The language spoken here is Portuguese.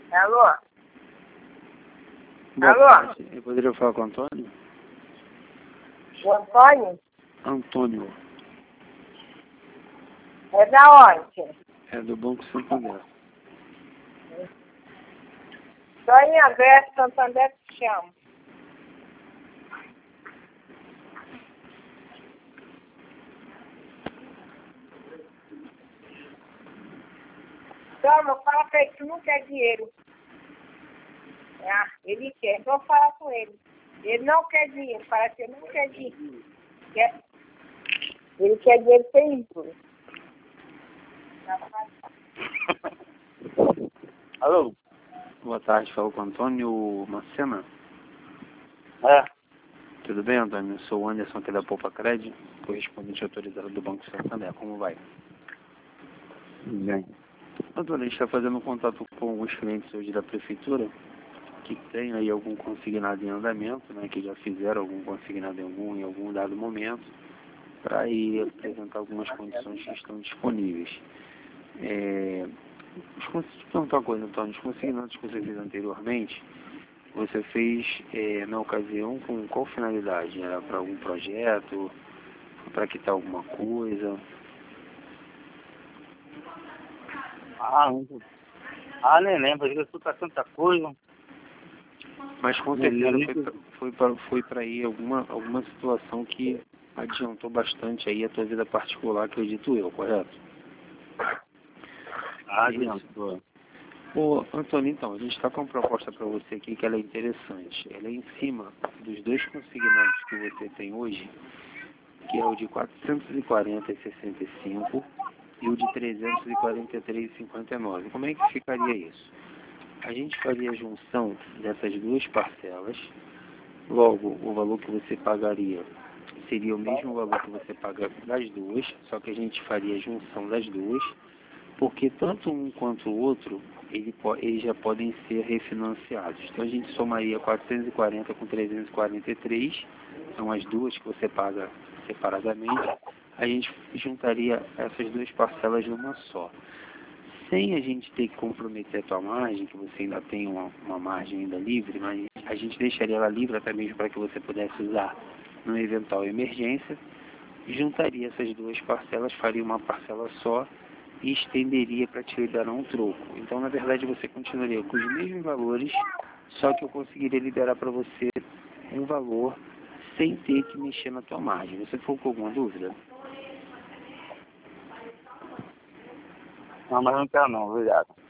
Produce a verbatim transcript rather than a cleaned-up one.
Alô? Boa Alô? tarde. Eu poderia falar com o Antônio? O Antônio? Antônio. É da onde? É do Banco Santander. Só em aberto, Santander te chama. Toma, fala pra ele que não quer dinheiro. Ah, ele quer, então fala com ele. Ele não quer dinheiro, fala que ele não quer dinheiro. Quer... Ele quer dinheiro sem juros. Alô? Boa tarde, falo com o Antônio Macena. É. Tudo bem, Antônio? Eu sou o Anderson aqui da Poupa Cred, correspondente autorizado do Banco Santander. Como vai? Bem. Antônio, a gente está fazendo contato com alguns clientes hoje da Prefeitura que tem aí algum consignado em andamento, né, que já fizeram algum consignado em algum, em algum dado momento, para ir apresentar algumas condições que estão disponíveis. É, deixa eu te perguntar uma coisa, Antônio. Os consignados que você fez anteriormente, você fez é, na ocasião com qual finalidade? Era para algum projeto? Para quitar alguma coisa? Ah, não. Ah, nem lembro. Eu escuto tanta coisa. Mas com certeza foi pra, foi para foi para aí alguma, alguma situação que adiantou bastante aí a tua vida particular, acredito eu, correto? Ah, adiantou. Ô, Antônio, então, a gente está com uma proposta para você aqui que ela é interessante. Ela é em cima dos dois consignados que você tem hoje, que é o de quatrocentos e quarenta e sessenta e cinco e o de trezentos e quarenta e três e cinquenta e nove. Como é que ficaria isso? A gente faria a junção dessas duas parcelas, logo o valor que você pagaria seria o mesmo valor que você paga das duas, só que a gente faria a junção das duas, porque tanto um quanto o outro, ele, eles já podem ser refinanciados. Então a gente somaria quatrocentos e quarenta com trezentos e quarenta e três, são as duas que você paga separadamente, a gente juntaria essas duas parcelas numa só. Sem a gente ter que comprometer a tua margem, que você ainda tem uma, uma margem ainda livre, mas a gente deixaria ela livre até mesmo para que você pudesse usar numa eventual emergência, juntaria essas duas parcelas, faria uma parcela só e estenderia para te liberar um troco. Então, na verdade, você continuaria com os mesmos valores, só que eu conseguiria liberar para você um valor sem ter que mexer na tua margem. Você ficou com alguma dúvida? Não, mas não quero não, obrigado.